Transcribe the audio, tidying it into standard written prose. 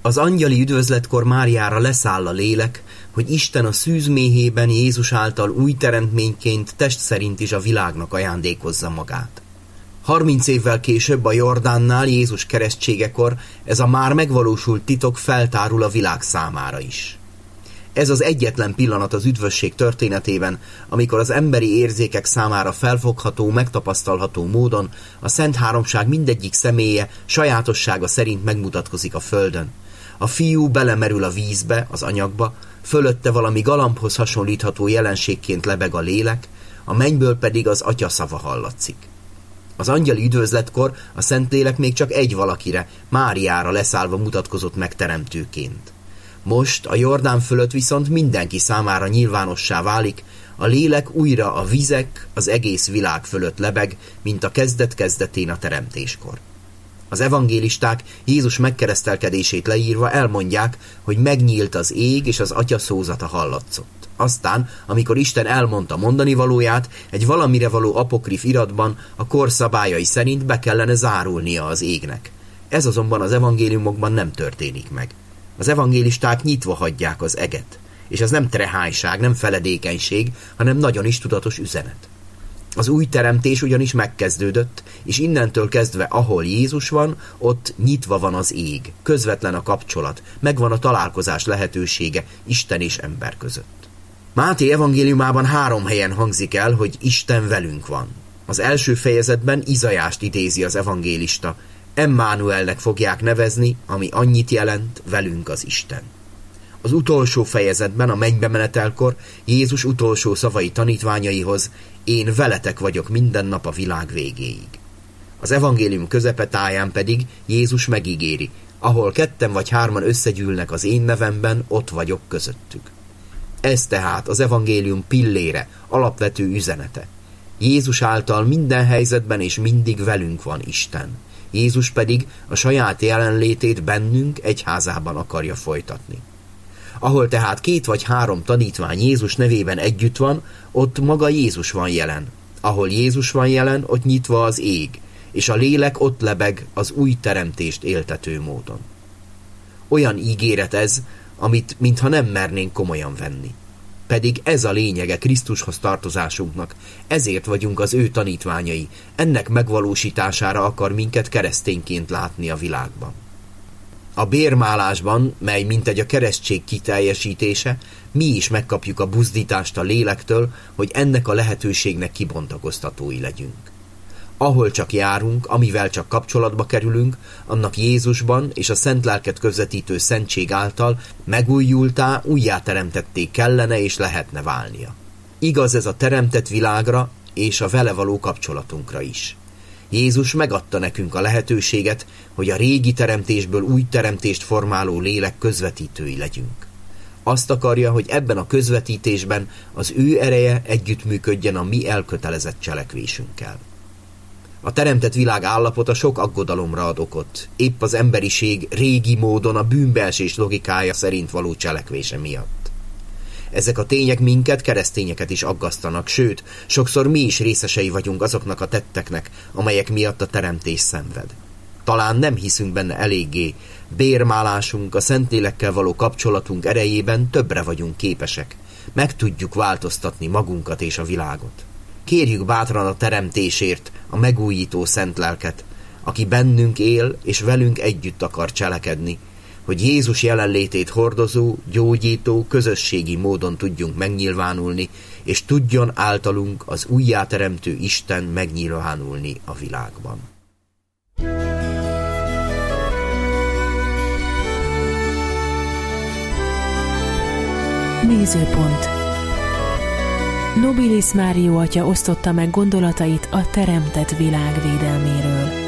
Az angyali üdvözletkor Máriára leszáll a lélek, hogy Isten a szűzméhében Jézus által új teremtményként test szerint is a világnak ajándékozza magát. 30 évvel később a Jordánnál Jézus keresztségekor ez a már megvalósult titok feltárul a világ számára is. Ez az egyetlen pillanat az üdvösség történetében, amikor az emberi érzékek számára felfogható, megtapasztalható módon a Szent Háromság mindegyik személye sajátossága szerint megmutatkozik a földön. A fiú belemerül a vízbe, az anyagba, fölötte valami galambhoz hasonlítható jelenségként lebeg a lélek, a mennyből pedig az atya szava hallatszik. Az angyali üdvözletkor a Szentlélek még csak egy valakire, Máriára leszállva mutatkozott meg teremtőként. Most a Jordán fölött viszont mindenki számára nyilvánossá válik, a lélek újra a vizek, az egész világ fölött lebeg, mint a kezdet-kezdetén a teremtéskor. Az evangélisták Jézus megkeresztelkedését leírva elmondják, hogy megnyílt az ég és az atya szózata hallatszott. Aztán, amikor Isten elmondta mondani valóját, egy valamire való apokrif iratban a kor szabályai szerint be kellene zárulnia az égnek. Ez azonban az evangéliumokban nem történik meg. Az evangélisták nyitva hagyják az eget, és ez nem trehányság, nem feledékenység, hanem nagyon is tudatos üzenet. Az új teremtés ugyanis megkezdődött, és innentől kezdve, ahol Jézus van, ott nyitva van az ég, közvetlen a kapcsolat, megvan a találkozás lehetősége Isten és ember között. Máté evangéliumában 3 helyen hangzik el, hogy Isten velünk van. Az első fejezetben Izajást idézi az evangélista, Emmanuelnek fogják nevezni, ami annyit jelent, velünk az Isten. Az utolsó fejezetben, a mennybe menetelkor Jézus utolsó szavai tanítványaihoz, én veletek vagyok minden nap a világ végéig. Az evangélium közepetáján pedig Jézus megígéri, ahol 2 vagy 3 összegyűlnek az én nevemben, ott vagyok közöttük. Ez tehát az evangélium pillére, alapvető üzenete. Jézus által minden helyzetben és mindig velünk van Isten. Jézus pedig a saját jelenlétét bennünk egyházában akarja folytatni. Ahol tehát 2 vagy 3 tanítvány Jézus nevében együtt van, ott maga Jézus van jelen. Ahol Jézus van jelen, ott nyitva az ég, és a lélek ott lebeg az új teremtést éltető módon. Olyan ígéret ez, amit mintha nem mernénk komolyan venni. Pedig ez a lényege Krisztushoz tartozásunknak, ezért vagyunk az ő tanítványai, ennek megvalósítására akar minket keresztényként látni a világban. A bérmálásban, mely mintegy a keresztség kiteljesítése, mi is megkapjuk a buzdítást a lélektől, hogy ennek a lehetőségnek kibontakoztatói legyünk. Ahol csak járunk, amivel csak kapcsolatba kerülünk, annak Jézusban és a Szent Lelket közvetítő szentség által megújultá, újjáteremtetté kellene és lehetne válnia. Igaz ez a teremtett világra és a vele való kapcsolatunkra is. Jézus megadta nekünk a lehetőséget, hogy a régi teremtésből új teremtést formáló lélek közvetítői legyünk. Azt akarja, hogy ebben a közvetítésben az ő ereje együttműködjen a mi elkötelezett cselekvésünkkel. A teremtett világ állapota sok aggodalomra ad okot, épp az emberiség régi módon a bűnbeesés logikája szerint való cselekvése miatt. Ezek a tények minket, keresztényeket is aggasztanak, sőt, sokszor mi is részesei vagyunk azoknak a tetteknek, amelyek miatt a teremtés szenved. Talán nem hiszünk benne eléggé, bérmálásunk, a Szentlélekkel való kapcsolatunk erejében többre vagyunk képesek, meg tudjuk változtatni magunkat és a világot. Kérjük bátran a teremtésért a megújító Szent Lelket, aki bennünk él és velünk együtt akar cselekedni, hogy Jézus jelenlétét hordozó, gyógyító, közösségi módon tudjunk megnyilvánulni, és tudjon általunk az újjáteremtő Isten megnyilvánulni a világban. Nézőpont. Nobilis Mário atya osztotta meg gondolatait a teremtett világ védelméről.